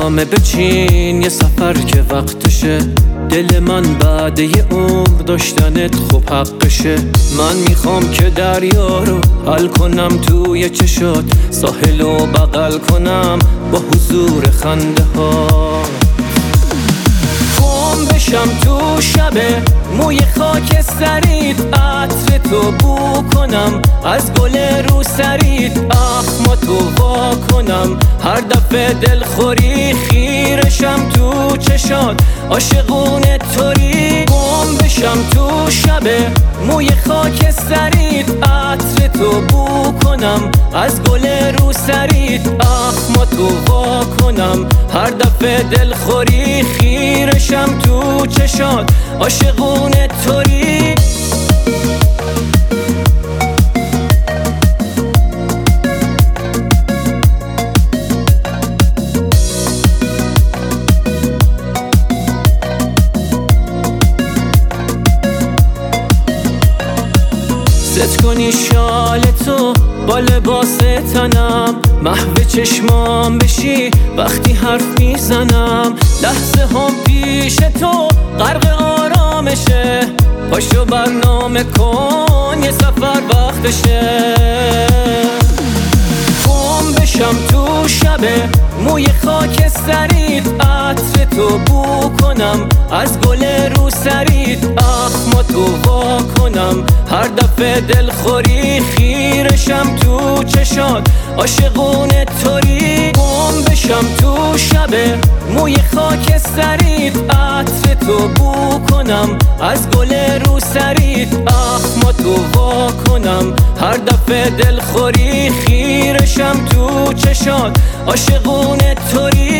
نامه بچین یه سفر که وقتشه، دل من بعد یه عمر داشتنت خوب حقشه. من میخوام که دریا رو حل کنم توی چشات، ساحل رو بغل کنم با حضور خنده ها. گم بشم تو شبه موی خاک سرید، عطر تو بو کنم از گل رو سرید، اخماتو وا کنم هر دفعه دلخوری، خیرشم تو چشات عاشقونه طوری. گم بشم تو شبه موی خاک سرید، عطر تو بو کنم از گل رو سرید، اخماتو وا کنم هر دفعه دلخوری، خیرشم تو چشات عاشقونه طوری. ست کنی شال تو با لباس تنم، محو چشمام بشی وقتی حرف میزنم، لحظه هم پیش تو غرق آرامشه، پاشو برنامه کن یه سفر وقتشه. گم بشم تو شبه موی خاک سرید، عطر تو بو کنم از گل رو سرید، اخماتو وا کنم هر دفعه دلخوری، خیرشم تو چشات عاشقونه طوری. گم بشم تو شبه موی خاک سرید، عطر تو بو کنم از گل رو سرید، اخماتو وا کنم هر دفعه دلخوری، خیرشم تو چشات عاشقونه طوری.